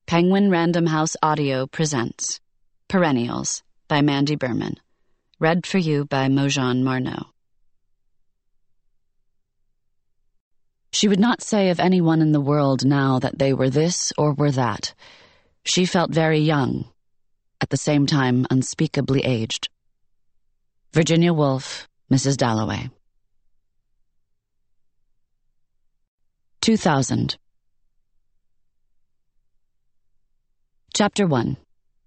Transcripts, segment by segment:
Penguin Random House Audio presents Perennials by Mandy Berman. Read for you by Mojan Marno. She would not say of anyone in the world now that they were this or were that. She felt very young, at the same time unspeakably aged. Virginia Woolf, Mrs. Dalloway. 2000. Chapter 1.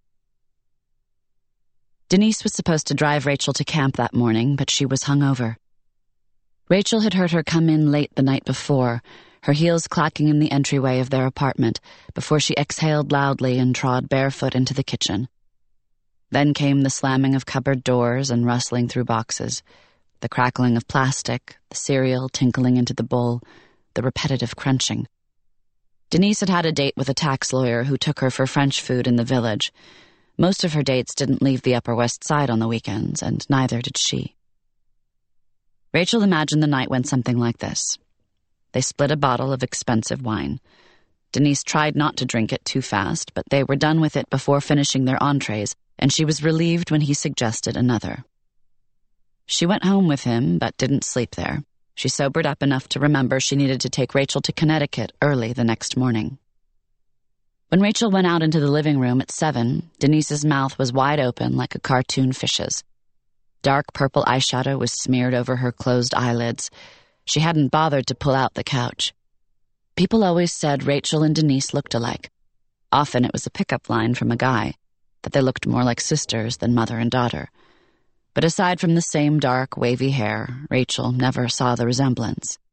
Denise was supposed to drive Rachel to camp that morning, but she was hungover. Rachel had heard her come in late the night before, her heels clacking in the entryway of their apartment, before she exhaled loudly and trod barefoot into the kitchen. Then came the slamming of cupboard doors and rustling through boxes, the crackling of plastic, the cereal tinkling into the bowl, the repetitive crunching. Denise had had a date with a tax lawyer who took her for French food in the village. Most of her dates didn't leave the Upper West Side on the weekends, and neither did she. Rachel imagined the night went something like this. They split a bottle of expensive wine. Denise tried not to drink it too fast, but they were done with it before finishing their entrees, and she was relieved when he suggested another. She went home with him, but didn't sleep there. She sobered up enough to remember she needed to take Rachel to Connecticut early the next morning. When Rachel went out into the living room at 7, Denise's mouth was wide open like a cartoon fish's. Dark purple eyeshadow was smeared over her closed eyelids. She hadn't bothered to pull out the couch. People always said Rachel and Denise looked alike. Often it was a pickup line from a guy, that they looked more like sisters than mother and daughter. But aside from the same dark, wavy hair, Rachel never saw the resemblance.